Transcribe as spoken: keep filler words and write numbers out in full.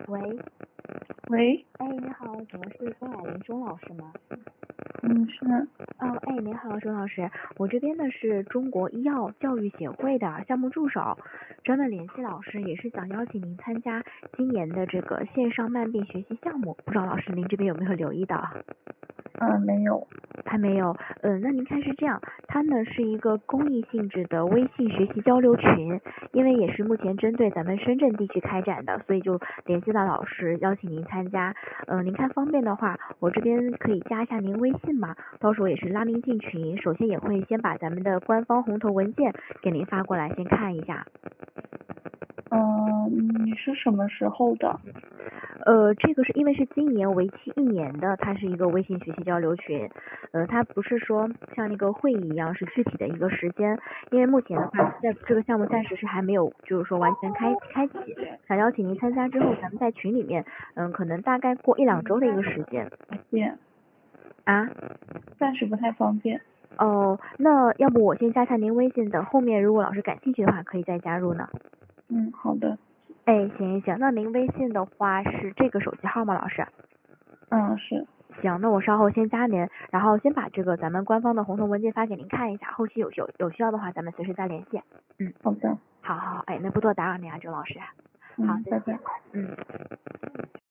喂， 喂， 哎，你好，请问是钟雅玲钟老师吗？ 嗯，是， 哦，哎，您好，钟老师，我这边呢是中国医药教育协会的项目助手，专门联系老师，也是想邀请您参加今年的这个线上慢病学习项目，不知道老师您这边有没有留意到？ 嗯，没有， 还没有，嗯，那您看是这样，它呢是一个公益性质的微信学习交流群，因为也是目前针对咱们深圳地区开展的，所以就联系到老师，邀请您参加。嗯，您看方便的话，我这边可以加一下您微信嘛，到时候也是拉您进群，首先也会先把咱们的官方红头文件给您发过来，先看一下。 嗯，你是什么时候的？ 呃，这个是因为是今年为期一年的，它是一个微信学习交流群，呃，它不是说像那个会议一样是具体的一个时间，因为目前的话，在这个项目暂时是还没有，就是说完全开开启，想邀请您参加之后，咱们在群里面，嗯，可能大概过一两周的一个时间。 便， 啊？ 暂时不太方便。 哦，那要不我先加下您微信，等后面如果老师感兴趣的话，可以再加入呢。 嗯，好的。 哎，行行，那您微信的话是这个手机号吗，老师？ 嗯，是。 行，那我稍后先加您，然后先把这个咱们官方的红头文件发给您看一下，后期有有有需要的话，咱们随时再联系。嗯， 好的。 好好，哎，那不多打扰您啊，周老师。好， 嗯，拜拜。 嗯。